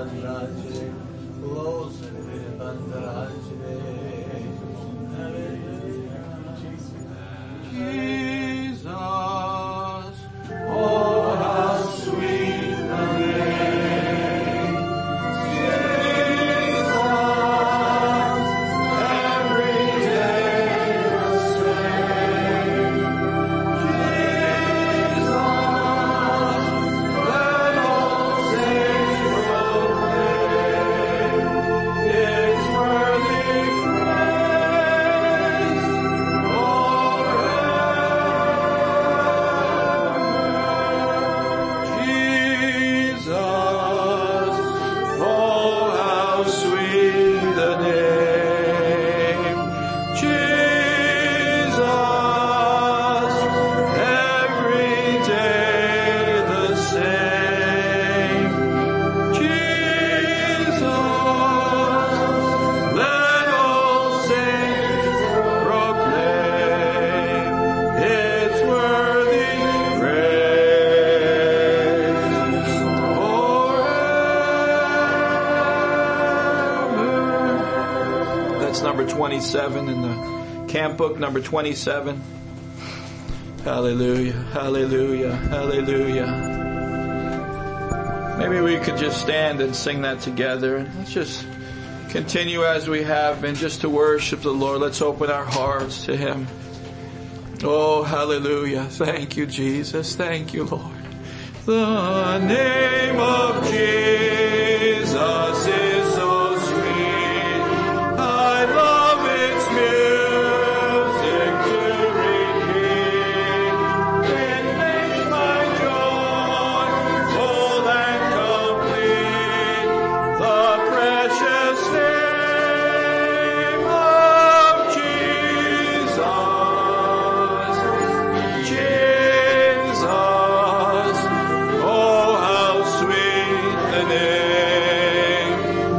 Number 27 in the camp book, number 27. Hallelujah, hallelujah, hallelujah. Maybe we could just stand and sing that together. And let's just continue as we have been, just to worship the Lord. Let's open our hearts to Him. Oh, hallelujah. Thank you, Jesus. Thank you, Lord. The name of Jesus is so sweet. I love its music to repeat. It makes my joy full and complete. The precious name of Jesus. Jesus. Oh, how sweet the name.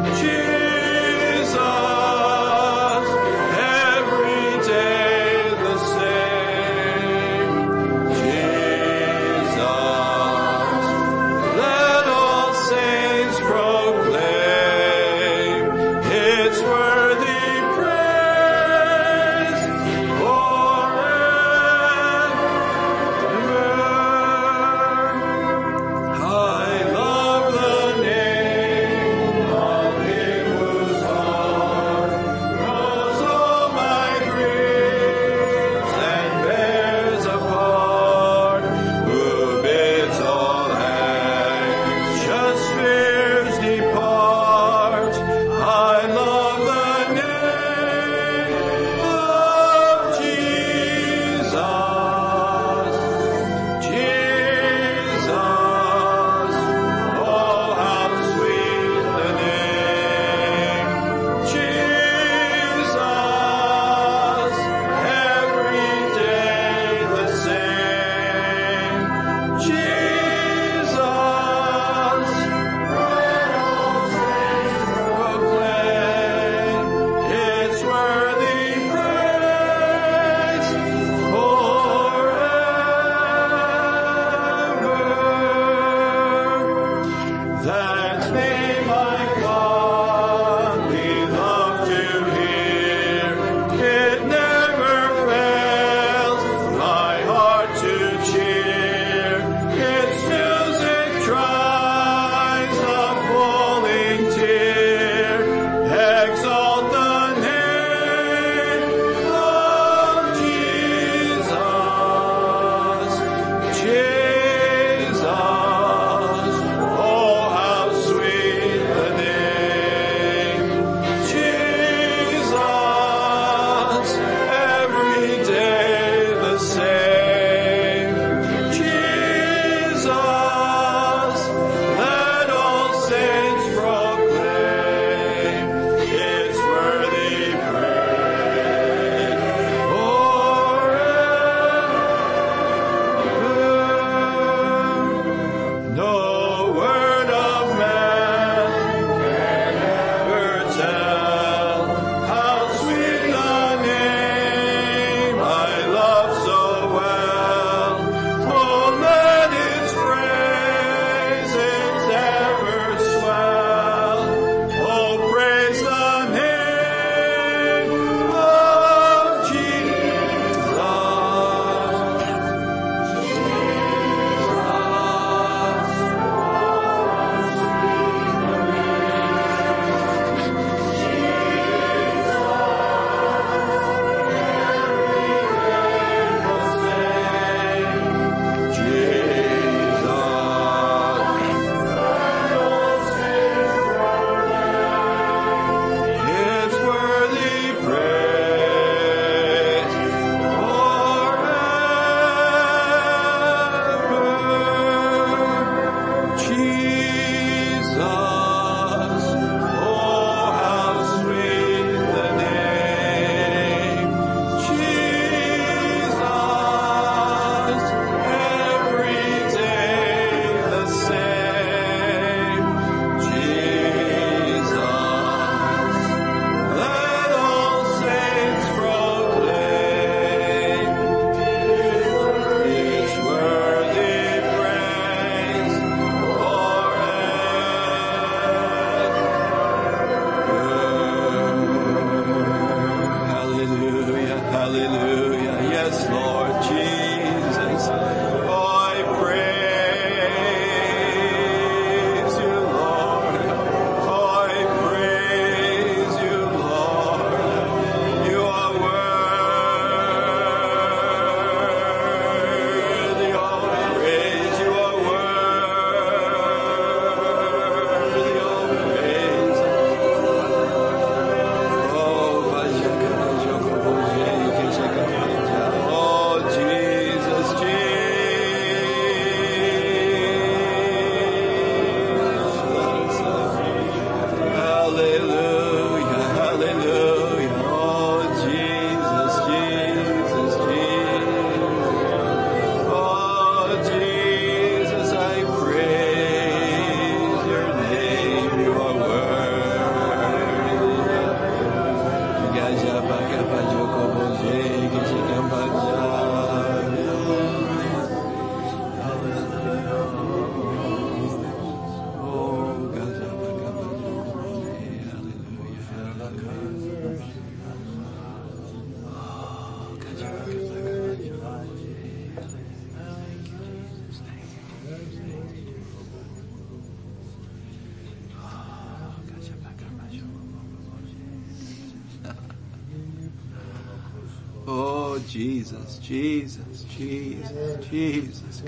Jesus, Jesus, Jesus, Jesus.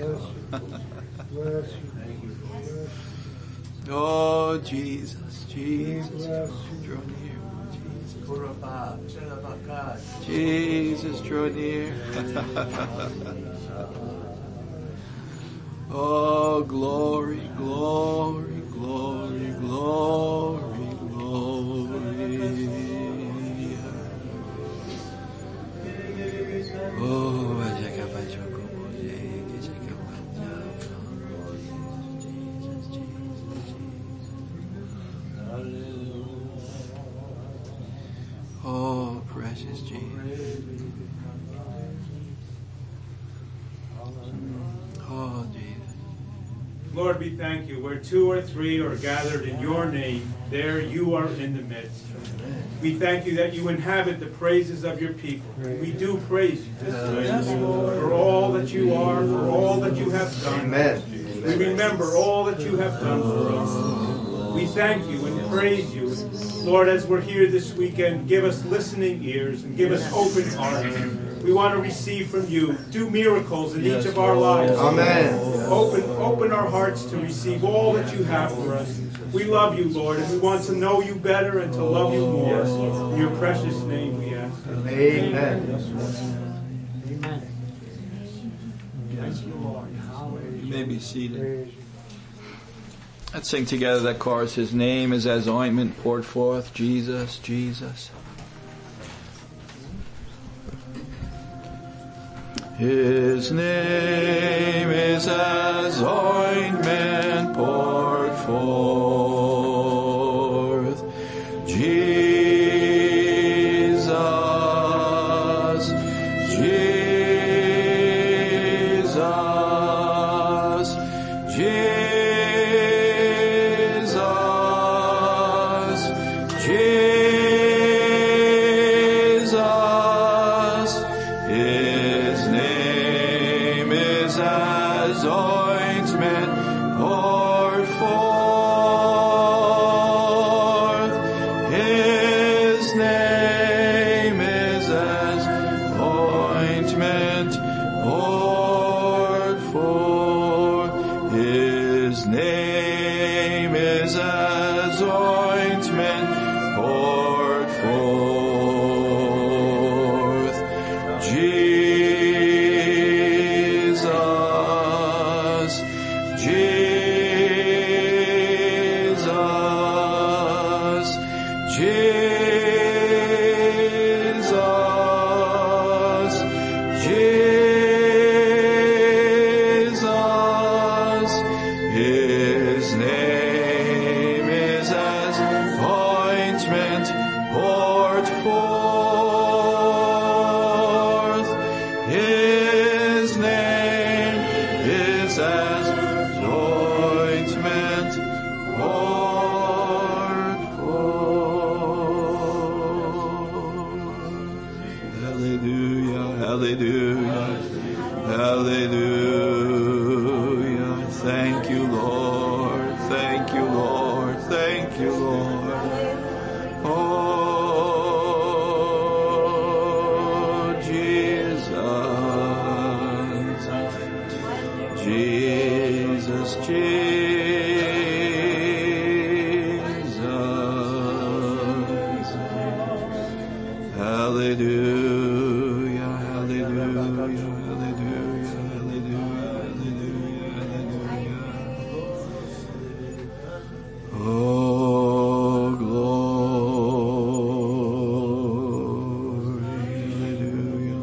Oh, Jesus, Jesus. Draw near. Jesus, draw near. Oh, glory, glory, glory, glory, glory. Oh, oh, precious Jesus. Oh, Jesus. Lord, we thank you. Where two or three are gathered in your name, there you are in the midst. We thank you that you inhabit the praises of your people. We do praise you for all that you are, for all that you have done. Amen. We remember all that you have done for us. We thank you and praise you. Lord, as we're here this weekend, give us listening ears and give us open hearts. We want to receive from you. Do miracles in each of our lives. Amen. Open our hearts to receive all that you have for us. We love you, Lord, and we want to know you better and to love you more. In your precious name we ask. Amen. You may be seated. Let's sing together that chorus. His name is as ointment poured forth. Jesus, Jesus. His name is as ointment poured forth. Jesus, Jesus, Jesus, Jesus. His name is as ointment poured forth. His name is as ointment poured forth. His name is as ointment poured forth. Jesus, Jesus, Jesus, Jesus. His name is as ointment poured forth. His name is as ointment poured forth. Hallelujah, hallelujah, hallelujah. Thank you, Lord. Thank you, Lord. Thank you, Lord. Oh, Jesus, Jesus, Jesus. Hallelujah, hallelujah, hallelujah, hallelujah, hallelujah, hallelujah. Oh, glory, hallelujah,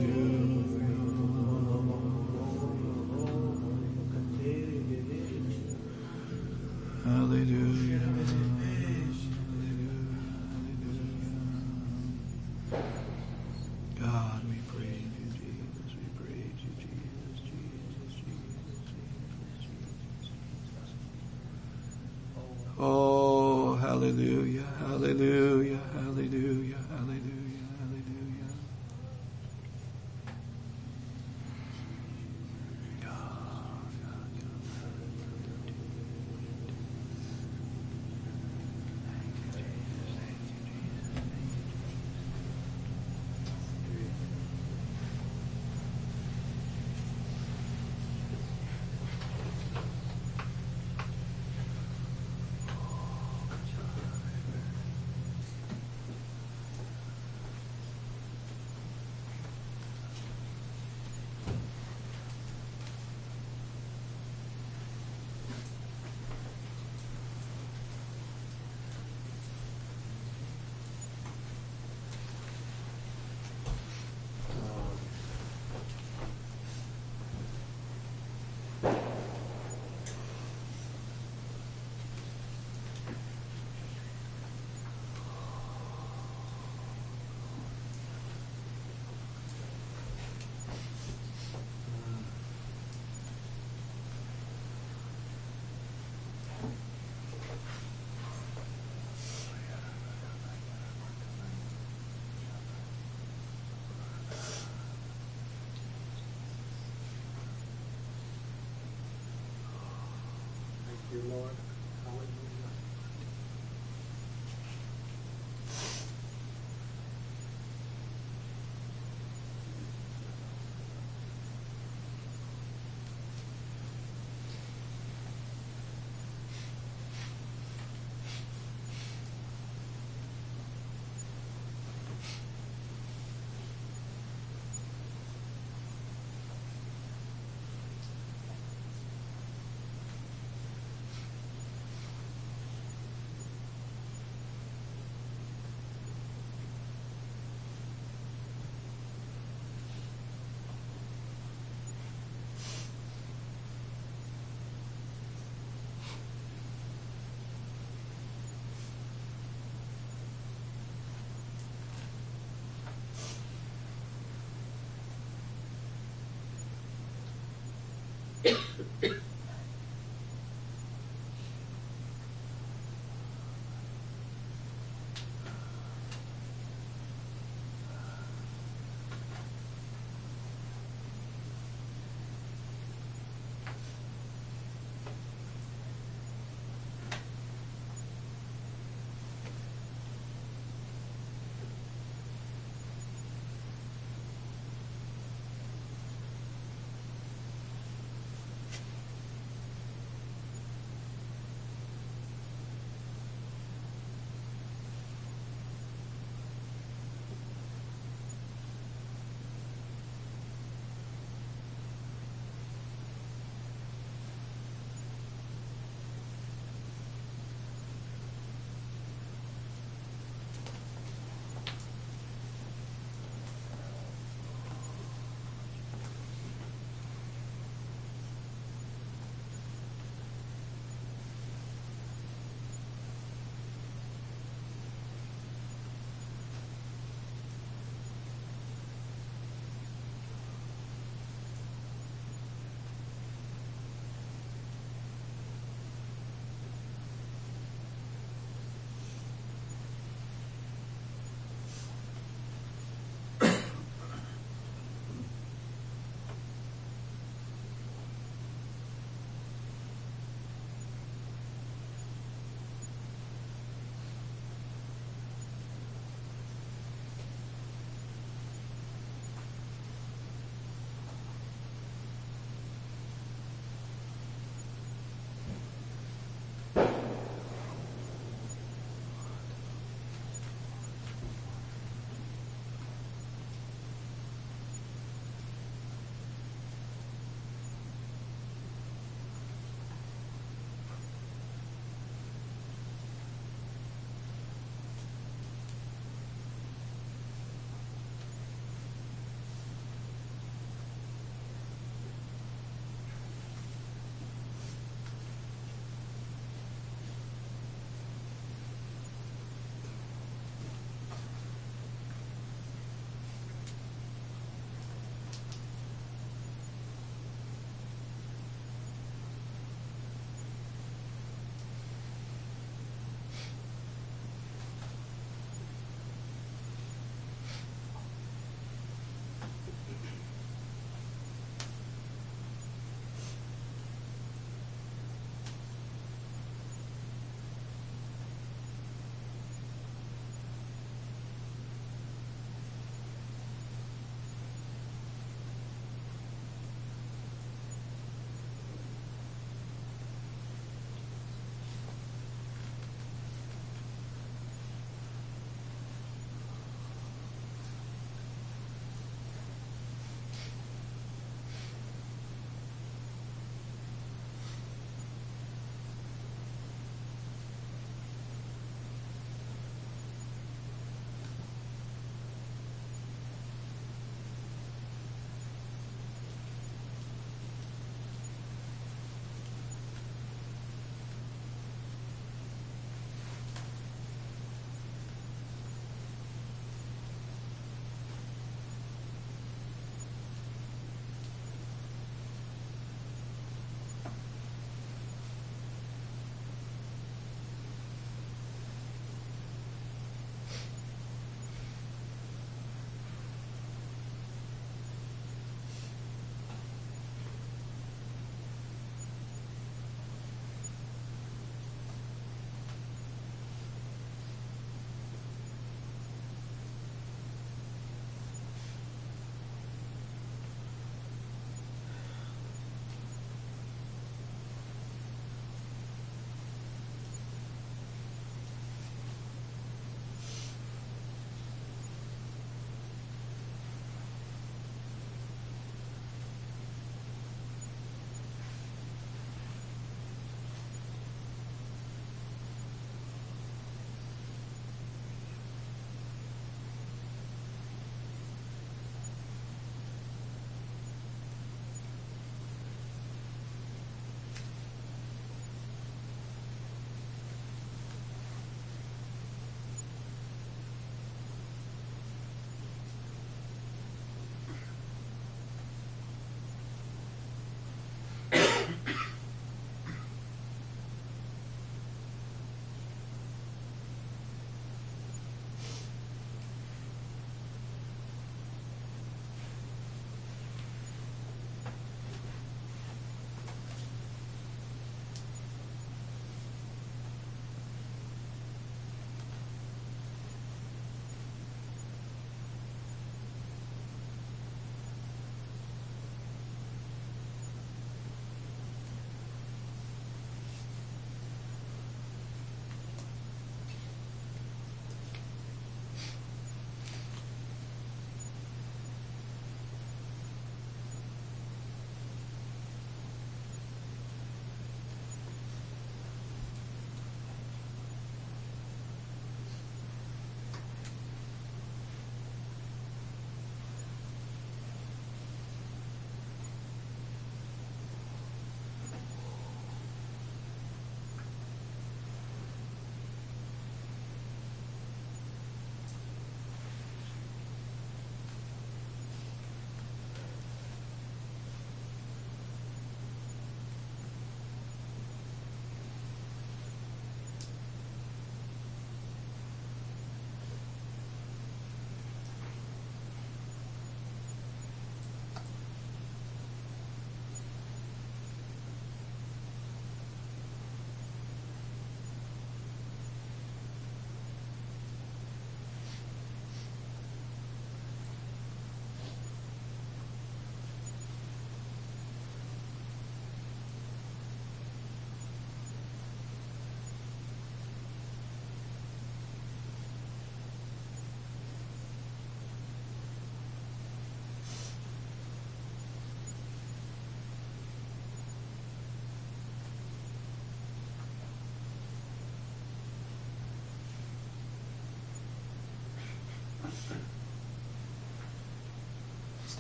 hallelujah, hallelujah. God, we praise you, Jesus. We praise you, Jesus, Jesus, Jesus, Jesus. Oh, hallelujah, hallelujah, hallelujah, hallelujah, hallelujah. God, God, God. Thank you, Jesus. Thank you, Jesus. you, Lord. Hallelujah.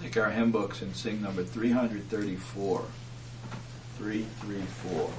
take our hymn books and sing number 334. 334.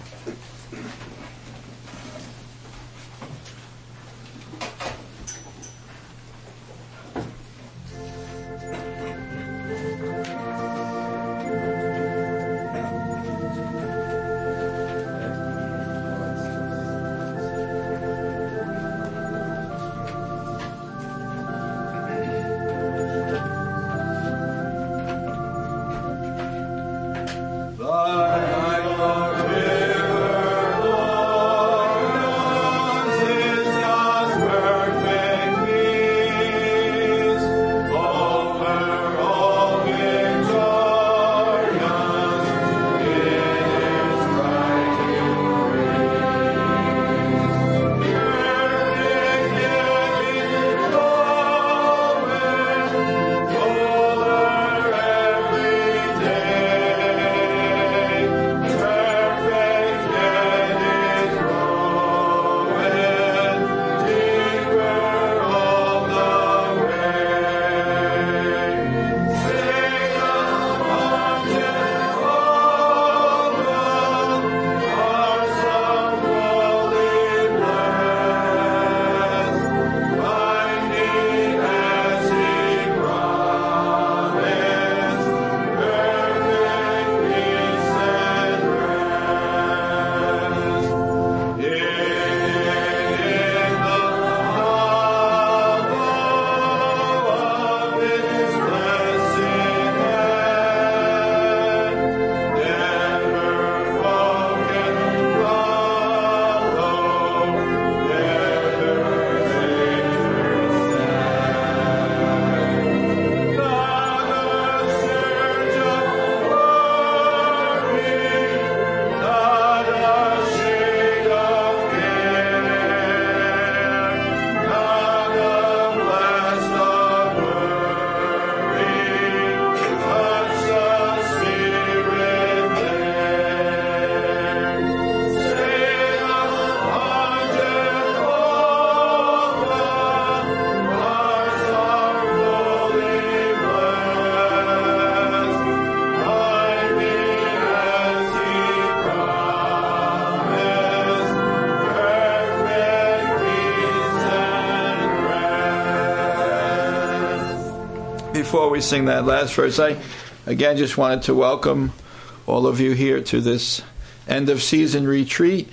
Before we sing that last verse, I again just wanted to welcome all of you here to this end of season retreat.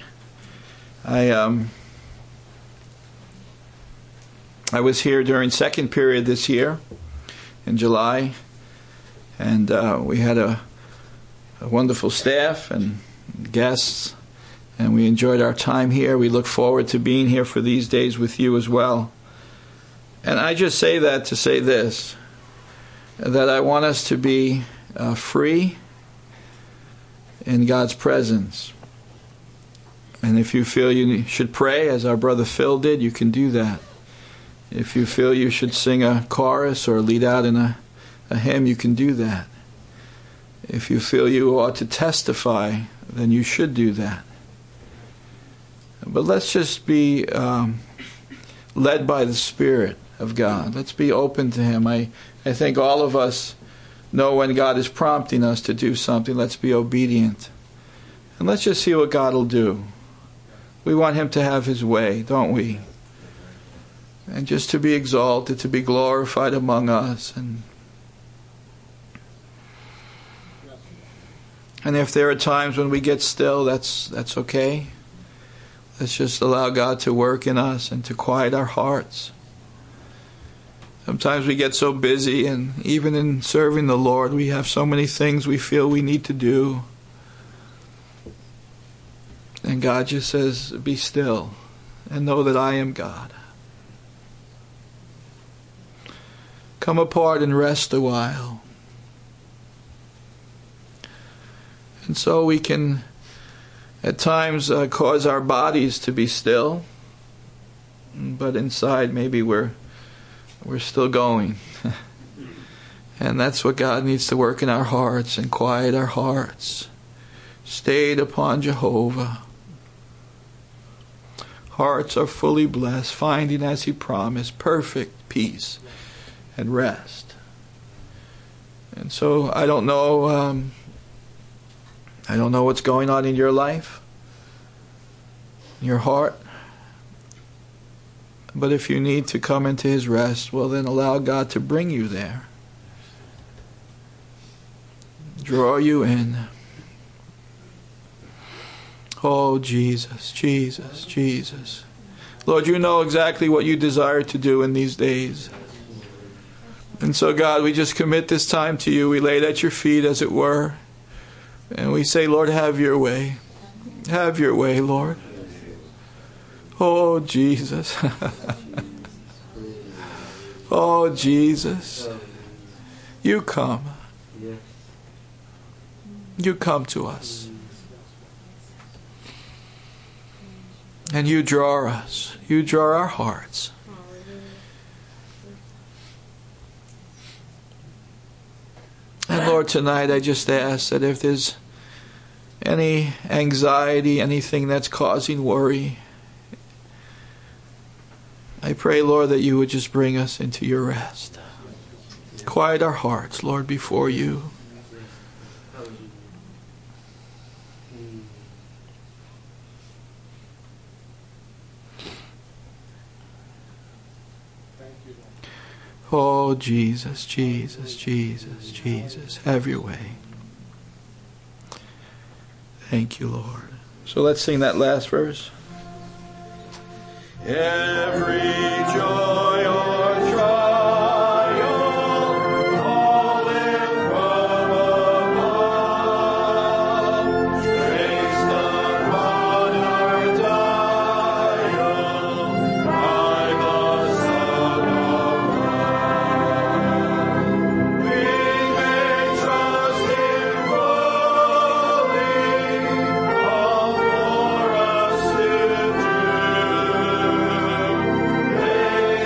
I was here during second period this year in July, and we had a wonderful staff and guests, and we enjoyed our time here. We look forward to being here for these days with you as well. And I just say that to say this, that I want us to be free in God's presence. And if you feel you should pray, as our brother Phil did, you can do that. If you feel you should sing a chorus or lead out in a hymn, you can do that. If you feel you ought to testify, then you should do that. But let's just be led by the Spirit of God. Let's be open to Him. I think all of us know when God is prompting us to do something. Let's be obedient. And let's just see what God will do. We want Him to have His way, don't we? And just to be exalted, to be glorified among us. And if there are times when we get still, that's okay. Let's just allow God to work in us and to quiet our hearts. Sometimes we get so busy, and even in serving the Lord, we have so many things we feel we need to do. And God just says, be still and know that I am God. Come apart and rest a while. And so we can at times cause our bodies to be still, but inside maybe we're still going. And that's what God needs to work in our hearts and quiet our hearts. Stayed upon Jehovah. Hearts are fully blessed, finding, as He promised, perfect peace and rest. And so I don't know what's going on in your life, in your heart. But if you need to come into His rest, well then allow God to bring you there. Draw you in. Oh, Jesus, Jesus, Jesus. Lord, you know exactly what you desire to do in these days. And so, God, we just commit this time to you. We lay it at your feet, as it were. And we say, Lord, have your way. Have your way, Lord. Oh, Jesus. Oh, Jesus. You come. You come to us. And you draw us. You draw our hearts. And Lord, tonight I just ask that if there's any anxiety, anything that's causing worry, I pray, Lord, that you would just bring us into your rest. Quiet our hearts, Lord, before you. Oh, Jesus, Jesus, Jesus, Jesus, have your way. Thank you, Lord. So let's sing that last verse. Every joy or trial, all in from above, traced upon our dial by the Son of God. We may trust Him fully, all for us to do.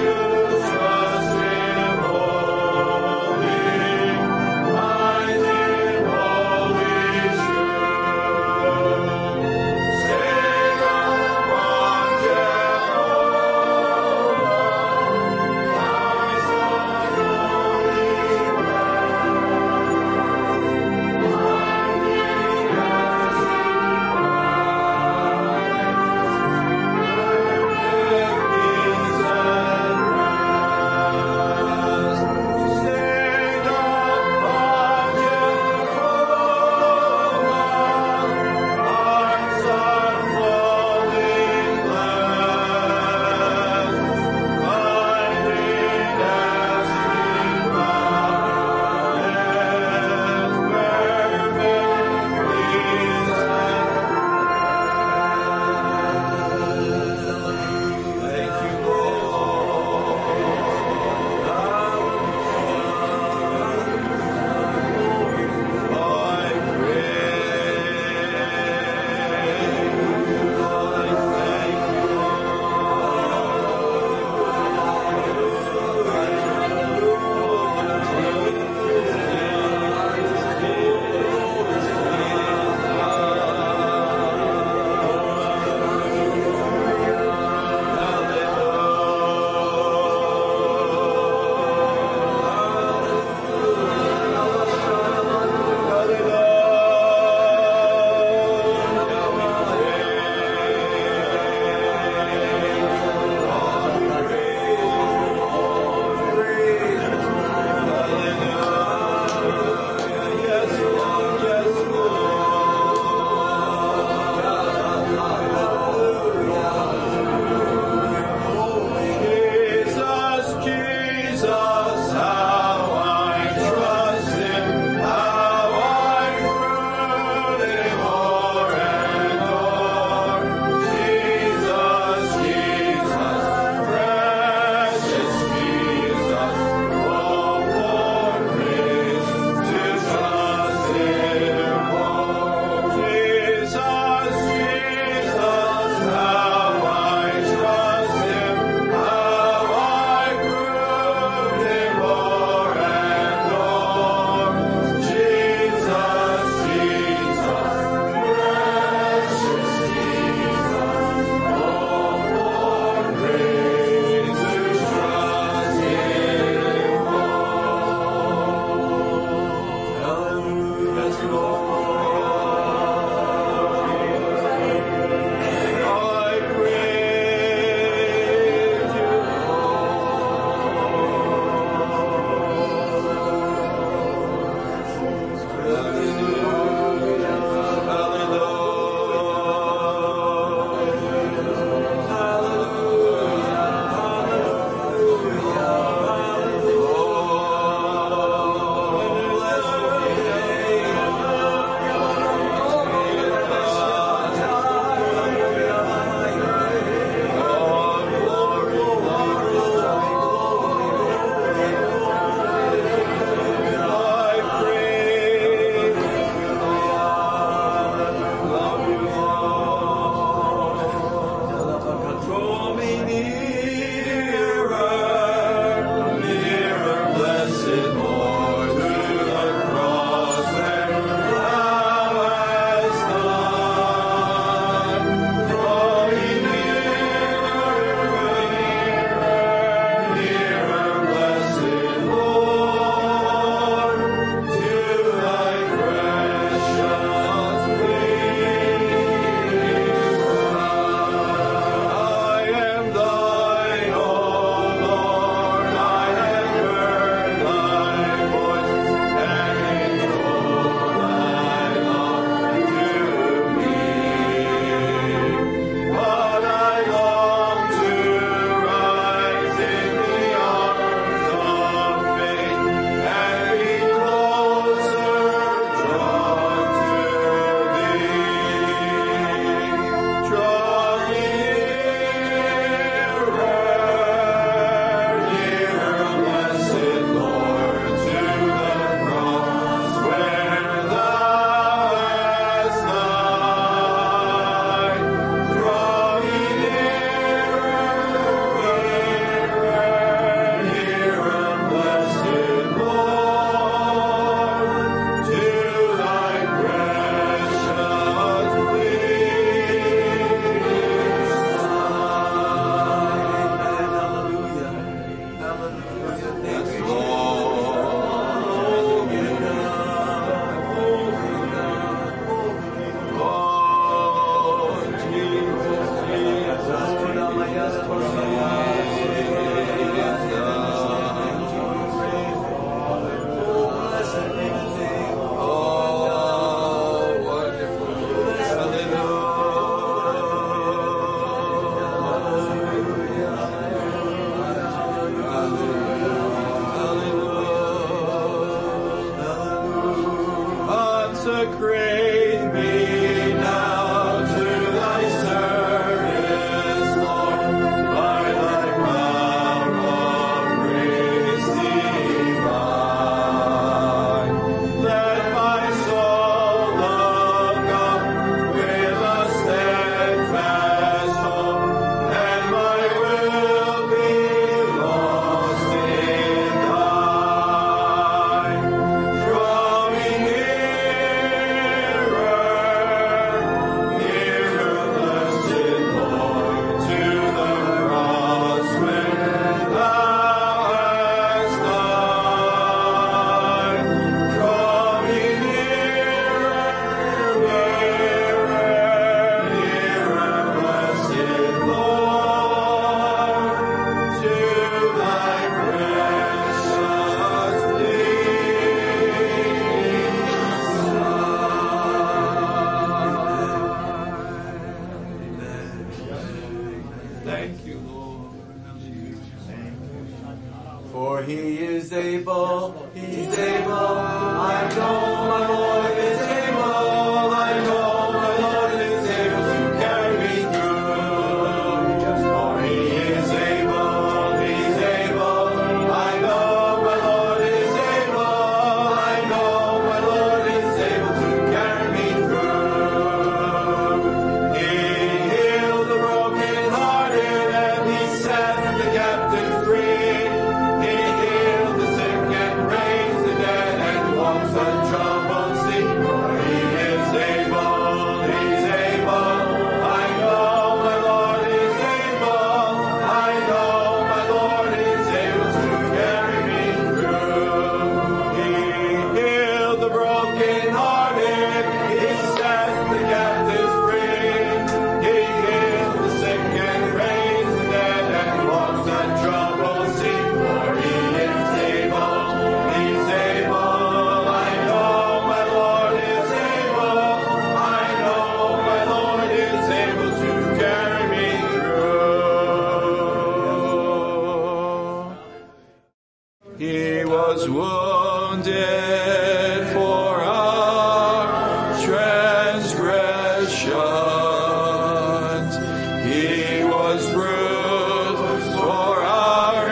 He was bruised for our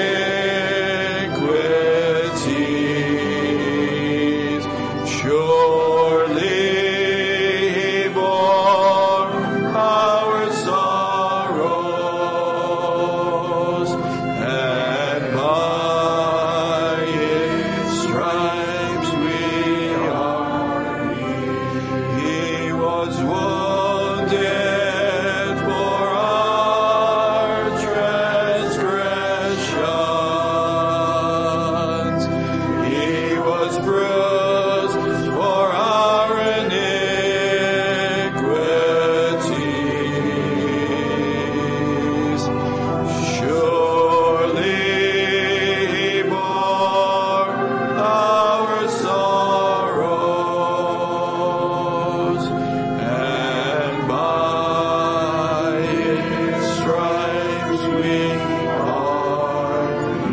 iniquities. Surely he bore our sorrows, and by his stripes we are healed. He was wounded for our transgressions. He was bruised for our iniquities. Surely he bore our sorrows, and by his stripes we are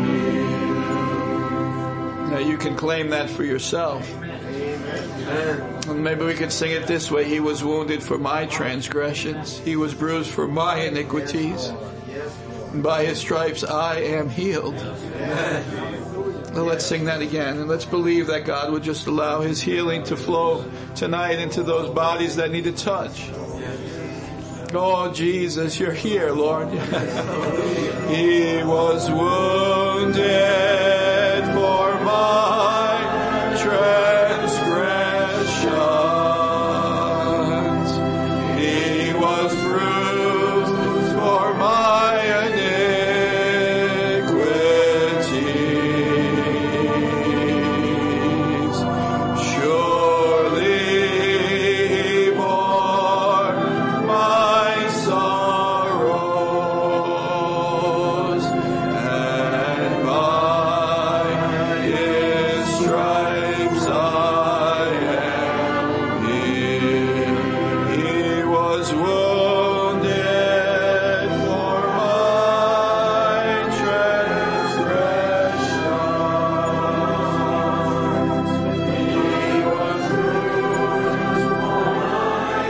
healed. Now you can claim that for yourself. And maybe we could sing it this way: He was wounded for my transgressions, He was bruised for my iniquities, and by His stripes I am healed. Now let's sing that again, and let's believe that God would just allow His healing to flow tonight into those bodies that need a touch. Oh Jesus, You're here, Lord. He was wounded for my transgressions. He was bruised for my iniquities. Surely he bore my sorrows, and by his stripes I am healed. He was wounded for my transgressions. He was bruised for my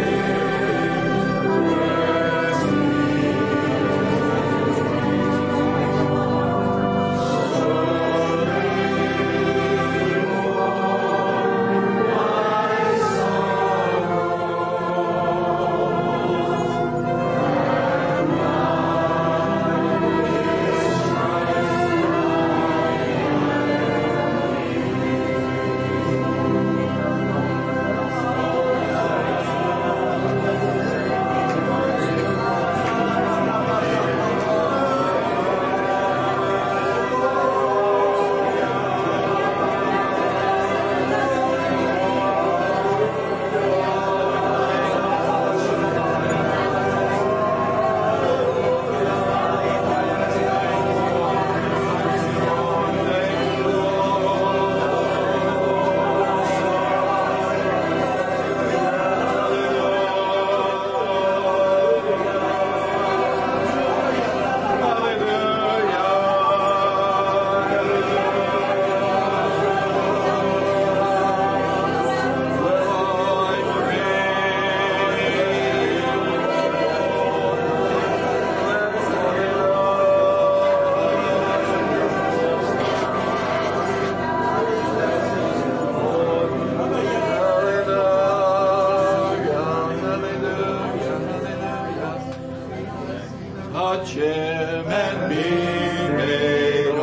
touch him and be made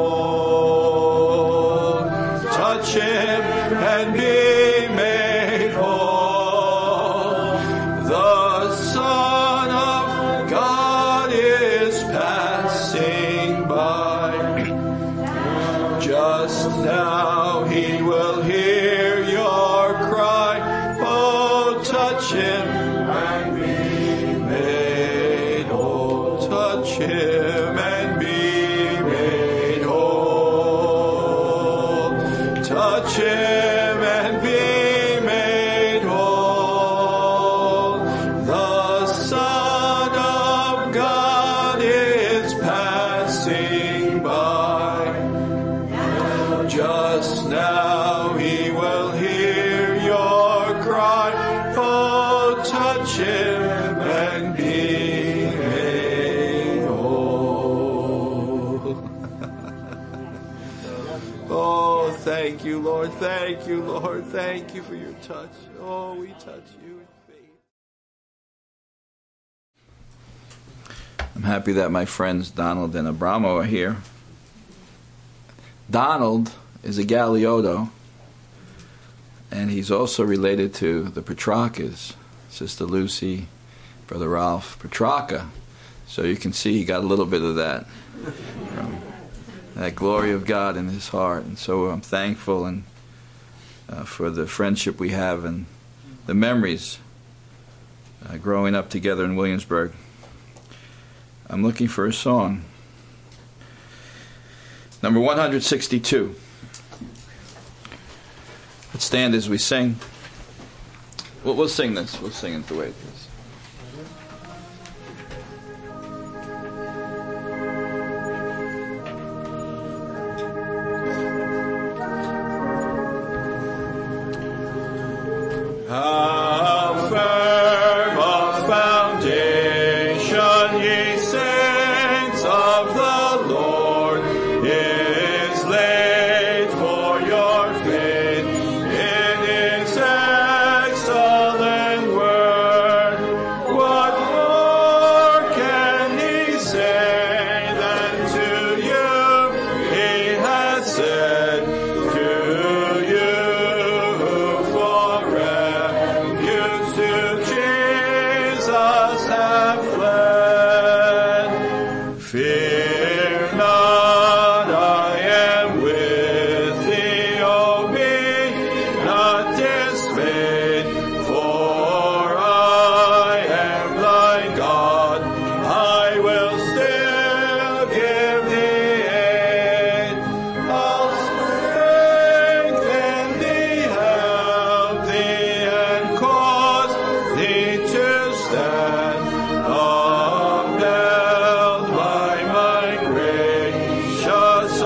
whole. Touch him and be made whole. The Son of God is passing by. Just now he will hear your cry. Oh, touch him and be made whole. Touch him and be made whole. Touch him and be made whole. The Son of God is passing by. Just now he will hear your cry. Oh, touch him and be made whole. Oh, thank you, Lord. Thank you, Lord. Thank you for your touch. Oh, we touch you in faith. I'm happy that my friends Donald and Abramo are here. Donald is a Galeotto, and he's also related to the Petrarcas, Sister Lucy, Brother Ralph Petrarca. So you can see he got a little bit of that, that glory of God in his heart. And so I'm thankful and for the friendship we have and the memories growing up together in Williamsburg. I'm looking for a song. Number 162. Let's stand as we sing. We'll sing this. We'll sing it the way it is. How firm a foundation, ye saints of the Lord, is laid for your faith in His excellent word. What more can He say than to you He has said, to you who for refuge to Jesus have fled? Fear not, I am with thee, O be not dismayed, for I am thy God. I will still give thee aid. I'll strengthen thee, help thee, and cause thee to stand, upheld by my gracious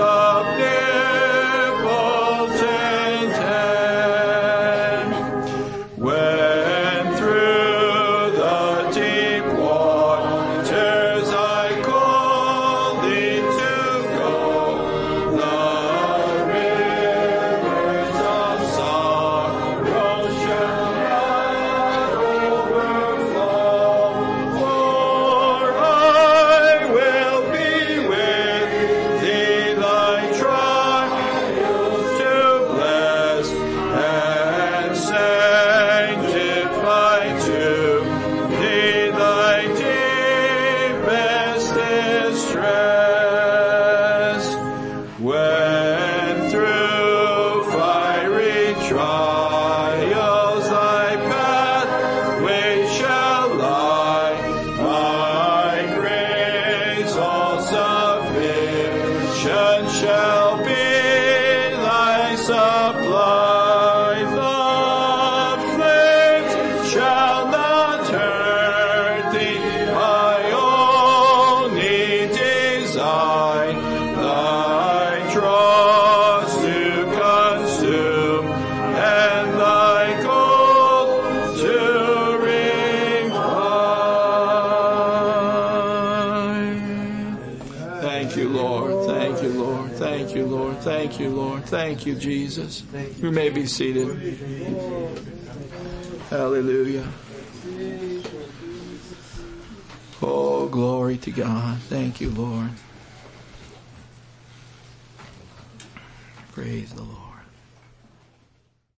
omnipotent hand. When through the deep waters I call thee to go, the rivers of sorrow shall not overflow. For I will be with thee, thy trials to bless, and sanctify to thee thy deepest distress. When through fiery trials thy pathway shall lie, my grace all sufficient shall be thy supply. The flames shall not hurt thee, my only design, thy dross to consume, and thy gold to refine. Thank you, Lord. Thank you, Lord. Thank you, Lord. Thank you, Lord. Thank you, Jesus. You may be seated. Hallelujah. Oh, glory to God. Thank you, Lord. Praise the Lord.